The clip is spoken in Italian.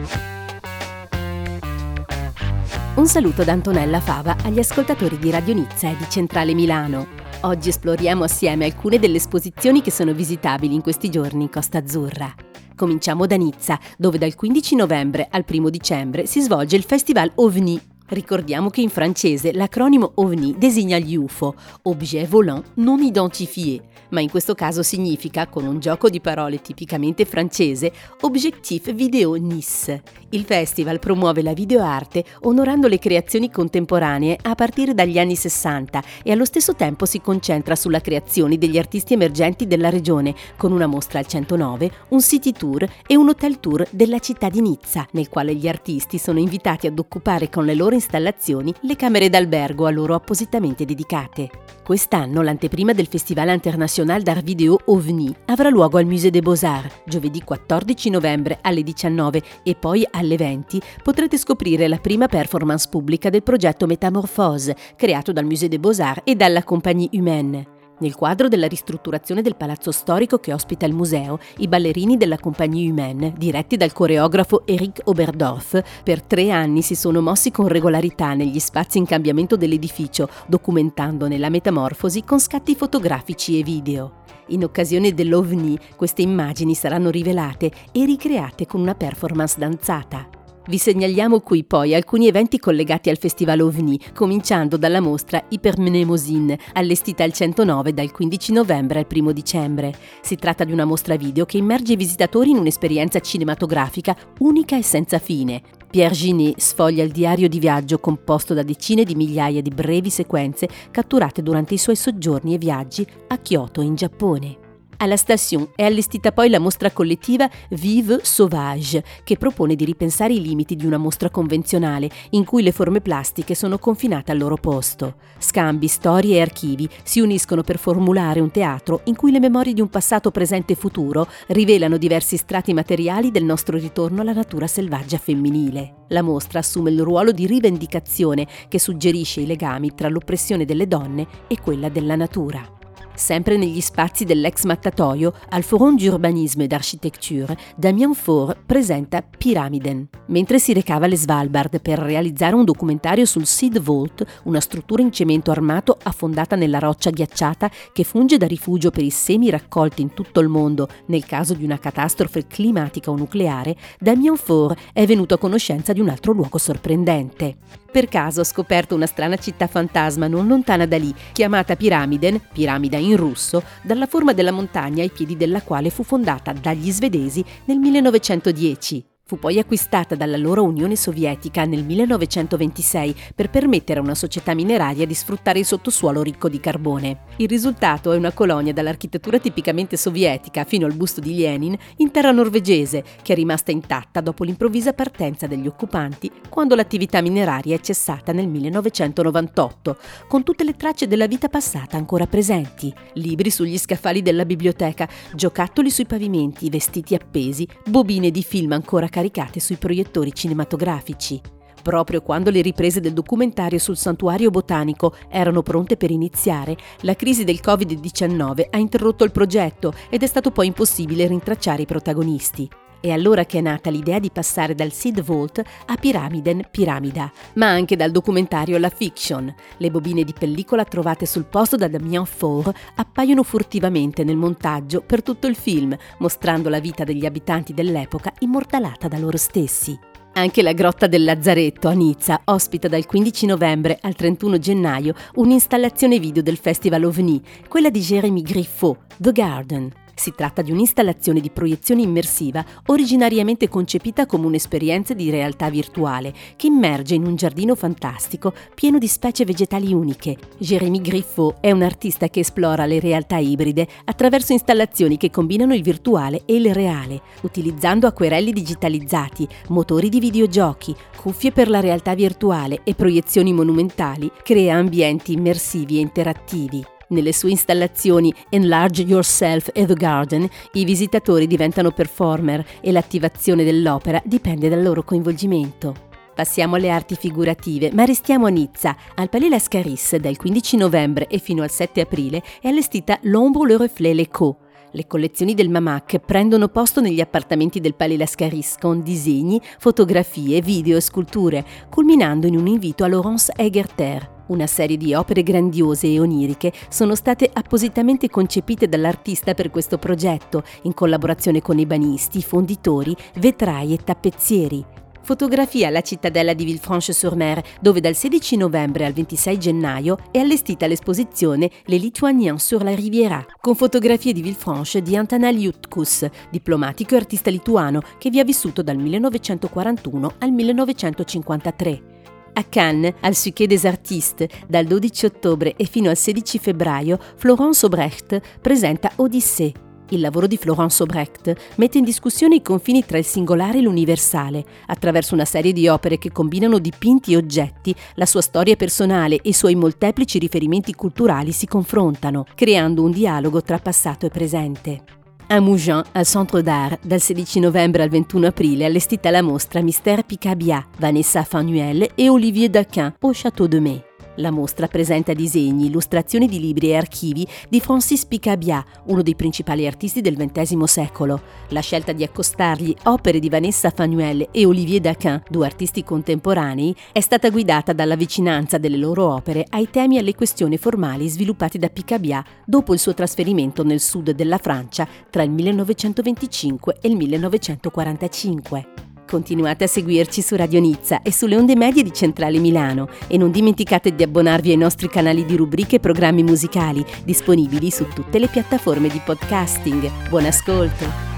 Un saluto da Antonella Fava agli ascoltatori di Radio Nizza e di Centrale Milano. Oggi esploriamo assieme alcune delle esposizioni che sono visitabili in questi giorni in Costa Azzurra. Cominciamo da Nizza, dove dal 15 novembre al 1 dicembre si svolge il Festival OVNI. Ricordiamo che in francese l'acronimo OVNI designa gli UFO, Objet Volant Non Identifié, ma in questo caso significa, con un gioco di parole tipicamente francese, Objectif Vidéo Nice. Il festival promuove la videoarte onorando le creazioni contemporanee a partire dagli anni 60 e allo stesso tempo si concentra sulla creazione degli artisti emergenti della regione, con una mostra al 109, un city tour e un hotel tour della città di Nizza, nel quale gli artisti sono invitati ad occupare con le loro installazioni le camere d'albergo a loro appositamente dedicate. Quest'anno l'anteprima del Festival International d'Art Vidéo OVNI avrà luogo al Musée des Beaux-Arts. Giovedì 14 novembre alle 19 e poi alle 20 potrete scoprire la prima performance pubblica del progetto Métamorphose, creato dal Musée des Beaux-Arts e dalla Compagnie Humaine. Nel quadro della ristrutturazione del palazzo storico che ospita il museo, i ballerini della Compagnie Humaine, diretti dal coreografo Eric Oberdorf, per 3 anni si sono mossi con regolarità negli spazi in cambiamento dell'edificio, documentandone la metamorfosi con scatti fotografici e video. In occasione dell'OVNI, queste immagini saranno rivelate e ricreate con una performance danzata. Vi segnaliamo qui poi alcuni eventi collegati al Festival OVNI, cominciando dalla mostra Hypermnemosyne, allestita al 109 dal 15 novembre al 1 dicembre. Si tratta di una mostra video che immerge i visitatori in un'esperienza cinematografica unica e senza fine. Pierre Ginet sfoglia il diario di viaggio composto da decine di migliaia di brevi sequenze catturate durante i suoi soggiorni e viaggi a Kyoto, in Giappone. Alla Station è allestita poi la mostra collettiva Vive Sauvage, che propone di ripensare i limiti di una mostra convenzionale in cui le forme plastiche sono confinate al loro posto. Scambi, storie e archivi si uniscono per formulare un teatro in cui le memorie di un passato presente e futuro rivelano diversi strati materiali del nostro ritorno alla natura selvaggia femminile. La mostra assume il ruolo di rivendicazione che suggerisce i legami tra l'oppressione delle donne e quella della natura. Sempre negli spazi dell'ex mattatoio, al Forum d'Urbanisme et d'Architecture, Damien Faure presenta Pyramiden. Mentre si recava alle Svalbard per realizzare un documentario sul Seed Vault, una struttura in cemento armato affondata nella roccia ghiacciata che funge da rifugio per i semi raccolti in tutto il mondo nel caso di una catastrofe climatica o nucleare, Damien Faure è venuto a conoscenza di un altro luogo sorprendente. Per caso ha scoperto una strana città fantasma non lontana da lì, chiamata Pyramiden, piramida in russo, dalla forma della montagna ai piedi della quale fu fondata dagli svedesi nel 1910. Fu poi acquistata dall'allora Unione Sovietica nel 1926 per permettere a una società mineraria di sfruttare il sottosuolo ricco di carbone. Il risultato è una colonia dall'architettura tipicamente sovietica fino al busto di Lenin in terra norvegese, che è rimasta intatta dopo l'improvvisa partenza degli occupanti quando l'attività mineraria è cessata nel 1998, con tutte le tracce della vita passata ancora presenti. Libri sugli scaffali della biblioteca, giocattoli sui pavimenti, vestiti appesi, bobine di film ancora caricate sui proiettori cinematografici. Proprio quando le riprese del documentario sul santuario botanico erano pronte per iniziare, la crisi del Covid-19 ha interrotto il progetto ed è stato poi impossibile rintracciare i protagonisti. È allora che è nata l'idea di passare dal Seed Vault a Pyramiden Piramida, ma anche dal documentario alla fiction. Le bobine di pellicola trovate sul posto da Damien Faure appaiono furtivamente nel montaggio per tutto il film, mostrando la vita degli abitanti dell'epoca immortalata da loro stessi. Anche la Grotta del Lazzaretto a Nizza ospita dal 15 novembre al 31 gennaio un'installazione video del Festival OVNI, quella di Jérémy Griffo, The Garden. Si tratta di un'installazione di proiezione immersiva originariamente concepita come un'esperienza di realtà virtuale che immerge in un giardino fantastico pieno di specie vegetali uniche. Jérémy Griffo è un artista che esplora le realtà ibride attraverso installazioni che combinano il virtuale e il reale, utilizzando acquerelli digitalizzati, motori di videogiochi, cuffie per la realtà virtuale e proiezioni monumentali, crea ambienti immersivi e interattivi. Nelle sue installazioni Enlarge Yourself e The Garden, i visitatori diventano performer e l'attivazione dell'opera dipende dal loro coinvolgimento. Passiamo alle arti figurative, ma restiamo a Nizza. Al Palais Lascaris, dal 15 novembre e fino al 7 aprile, è allestita L'Ombre, le Reflet, l'Echo. Le collezioni del Mamac prendono posto negli appartamenti del Palais Lascaris con disegni, fotografie, video e sculture, culminando in un invito a Laurence Hegerter. Una serie di opere grandiose e oniriche sono state appositamente concepite dall'artista per questo progetto, in collaborazione con ebanisti, fonditori, vetrai e tappezzieri. Fotografia alla cittadella di Villefranche-sur-Mer, dove dal 16 novembre al 26 gennaio è allestita l'esposizione Les Lituaniens sur la Riviera, con fotografie di Villefranche di Antanas Liutkus, diplomatico e artista lituano che vi ha vissuto dal 1941 al 1953. A Cannes, al Suquet des Artistes, dal 12 ottobre e fino al 16 febbraio, Florence Obrecht presenta Odyssée. Il lavoro di Florence Obrecht mette in discussione i confini tra il singolare e l'universale, attraverso una serie di opere che combinano dipinti e oggetti, la sua storia personale e i suoi molteplici riferimenti culturali si confrontano, creando un dialogo tra passato e presente. A Mougins, al Centre d'Art, dal 16 novembre al 21 aprile, allestita la mostra Mystère Picabia, Vanessa Fanuel e Olivier Daquin au Château de Mai. La mostra presenta disegni, illustrazioni di libri e archivi di Francis Picabia, uno dei principali artisti del XX secolo. La scelta di accostargli opere di Vanessa Fanuel e Olivier Daquin, due artisti contemporanei, è stata guidata dalla vicinanza delle loro opere ai temi e alle questioni formali sviluppati da Picabia dopo il suo trasferimento nel sud della Francia tra il 1925 e il 1945. Continuate a seguirci su Radio Nizza e sulle onde medie di Centrale Milano e non dimenticate di abbonarvi ai nostri canali di rubriche e programmi musicali disponibili su tutte le piattaforme di podcasting. Buon ascolto!